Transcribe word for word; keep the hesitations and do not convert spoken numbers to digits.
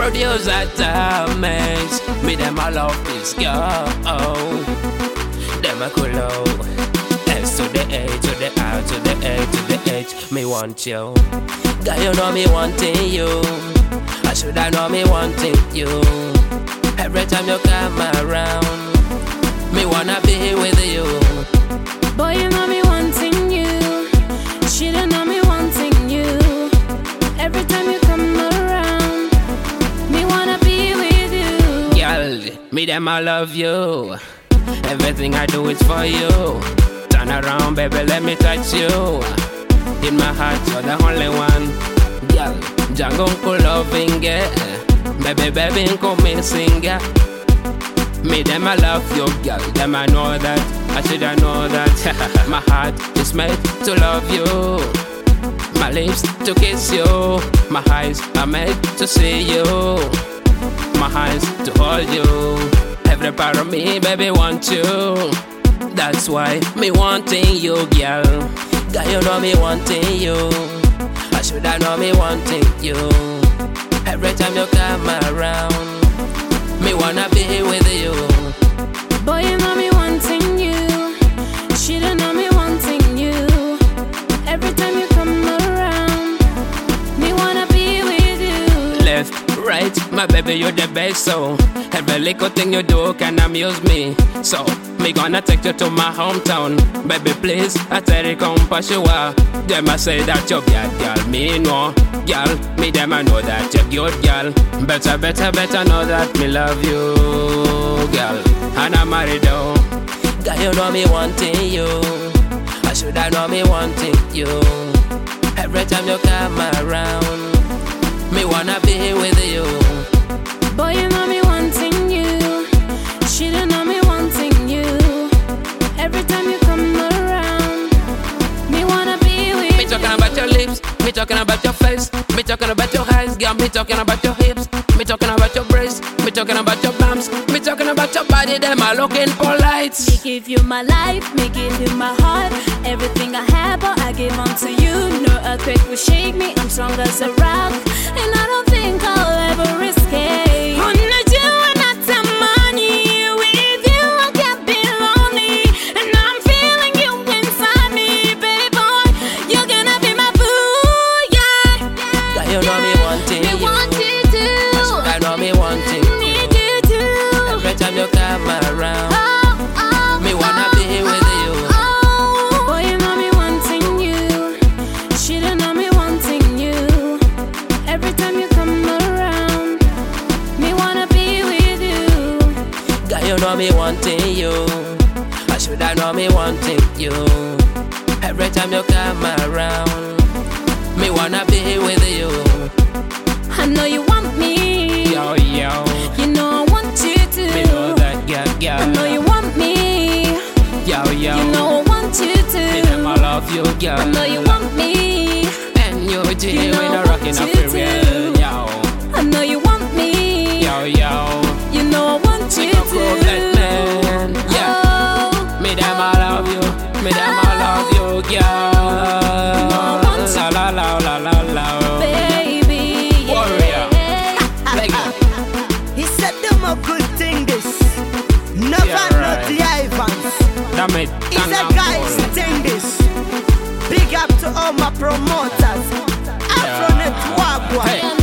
Producer Thomas, me them I love this girl. Them I cool out. S to the A to the R to the A to the H. Me want you. Girl, you know me wanting you. I should I know me wanting you. Every time you come around, me wanna be with you. Boy, you know me wanting you. She don't know me wanting you. Every time you come around, me wanna be with you. Girl, me them I love you. Everything I do is for you. Turn around, baby, let me touch you. In my heart, you're the only one. Girl, Django loving, yeah. Baby, baby, come and sing, yeah. Me, them, I love you, girl. Them, I know that. I should I know that. My heart is made to love you. My lips to kiss you. My eyes are made to see you. My hands to hold you. Every part of me, baby, want you. That's why me wanting you, girl. Girl, you know me wanting you. I should I know me wanting you. Every time you come around, me wanna be with you. Boy, you know me wanting you. She don't know me wanting you. Every time you come around, me wanna be with you. Left, right, my baby, you're the best. So every little thing you do can amuse me. So me gonna take you to my hometown. Baby, please, I tell you come Pashua. Them I say that you're bad, girl. Me know, girl. Me them I know that you're good, girl. Better, better, better know that me love you, girl. And I'm married though. Girl, you know me wanting you. I should I know me wanting you. Every time you come around, me wanna be with you. Boy, you know me wanting you. She don't know me wanting you. Every time you come around, me wanna be with you. Me talking about your lips, me talking about your face, me talking about your eyes, girl, me talking about your hips, me talking about your breasts, me talking about your bumps, me talking about your body, them are looking polite. Me give you my life, me give you my heart. Everything I have, oh, I give unto you. No earthquake will shake me, I'm strong as a rock. And I don't think I'll ever escape. Oh, not you and not the money. With you I can't be lonely. And I'm feeling you inside me, baby boy. You're gonna be my boo, yeah. Girl, you know me wanting Me you. want you to. I know me wanting you. Need you to. Every time you come around, Oh, oh, me wanna oh, be with you. oh. Boy, you know me wanting you. She don't know me wanting you. Every time you come around, me wanna be with you. Girl, you know me wanting you. I should I know me wanting you. Every time you come around, me wanna be with you. I know you want me. Yo, yo. You know I want you to. Me know that, girl, girl. I know you want me. Yo, yo. You know I want you Me them I to. love you, girl. I know you want me. And you, G, You we know the I rockin' want up you for real. to. Yo, I know you want me. yo, yo. You know I want you Me no cool black to. man. Yeah. Oh, Me them I love you. Me them I love you, girl. La la la la la la. baby. Yeah. Warrior. Like that. He said them a good thing this. Never Yeah, know right. the Ivans. Damn it. He said guys thing this. Big up to all my promoters. Afronet Wagwan. Hey.